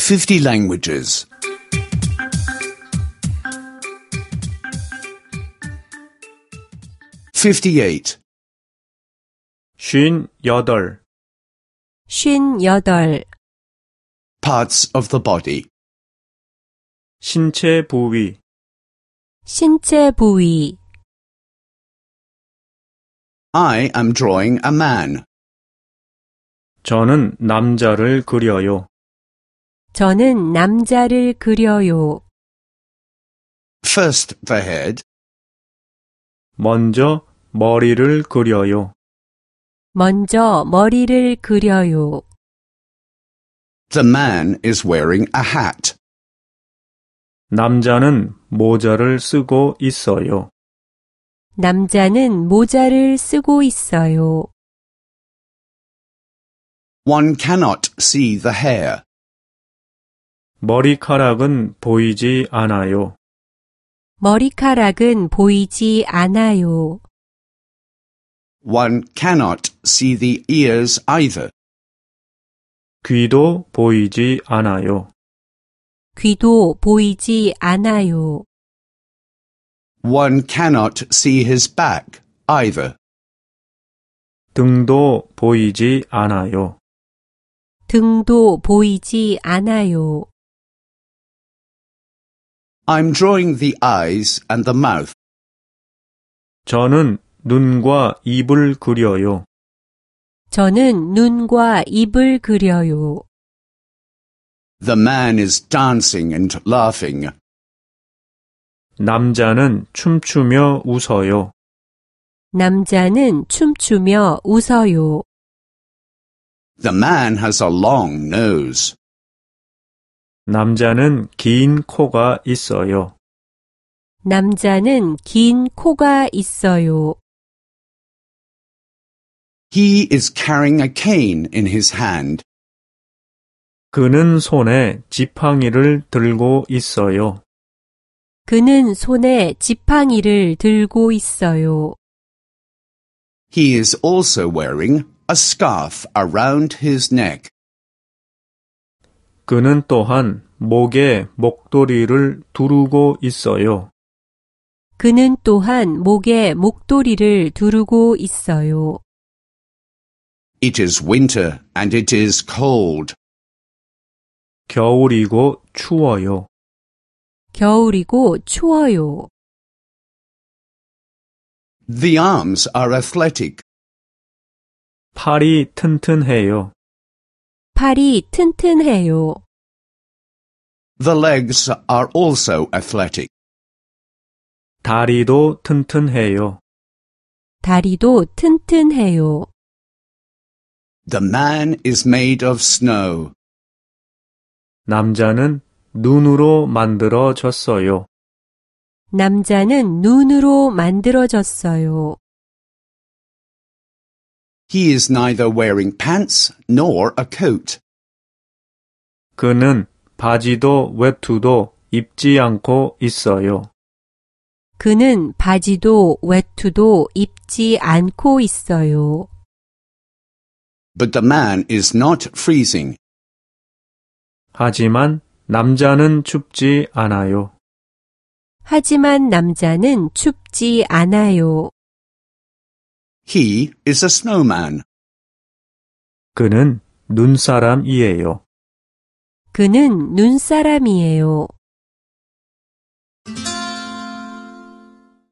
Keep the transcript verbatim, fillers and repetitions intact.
fifty languages. fifty-eight. 쉰여덟. 쉰여덟. Parts of the body. 신체 부위. 신체 부위. I am drawing a man. 저는 남자를 그려요. 저는 남자를 그려요. First the head, 먼저 머리를 그려요. 먼저 머리를 그려요. the man is wearing a hat. 남자는 모자를 쓰고 있어요. 남자는 모자를 쓰고 있어요. One cannot see the hair. 머리카락은 보이지 않아요. 머리카락은 보이지 않아요. One cannot see the ears either. 귀도 보이지 않아요. 귀도 보이지 않아요. One cannot see his back either. 등도 보이지 않아요. 등도 보이지 않아요. I'm drawing the eyes and the mouth. 저는 눈과 입을 그려요. 저는 눈과 입을 그려요. The man is dancing and laughing. 남자는 춤추며 웃어요. 남자는 춤추며 웃어요. The man has a long nose. 남자는 긴 코가 있어요. 남자는 긴 코가 있어요. He is carrying a cane in his hand. 그는 손에 지팡이를 들고 있어요. 그는 손에 지팡이를 들고 있어요. He is also wearing a scarf around his neck. 그는 또한 목에 목도리를 두르고 있어요. 그는 또한 목에 목도리를 두르고 있어요. It is winter and it is cold. 겨울이고 추워요. 겨울이고 추워요. The arms are athletic. 팔이 튼튼해요. 팔이 튼튼해요. The legs are also athletic. 다리도 튼튼해요. 다리도 튼튼해요. The man is made of snow. 남자는 눈으로 만들어졌어요. 남자는 눈으로 만들어졌어요. He is neither wearing pants nor a coat. 그는 바지도 외투도 입지 않고 있어요. 그는 바지도 외투도 입지 않고 있어요. But the man is not freezing. 하지만 남자는 춥지 않아요. 하지만 남자는 춥지 않아요. He is a snowman. 그는 눈사람이에요. 그는 눈사람이에요.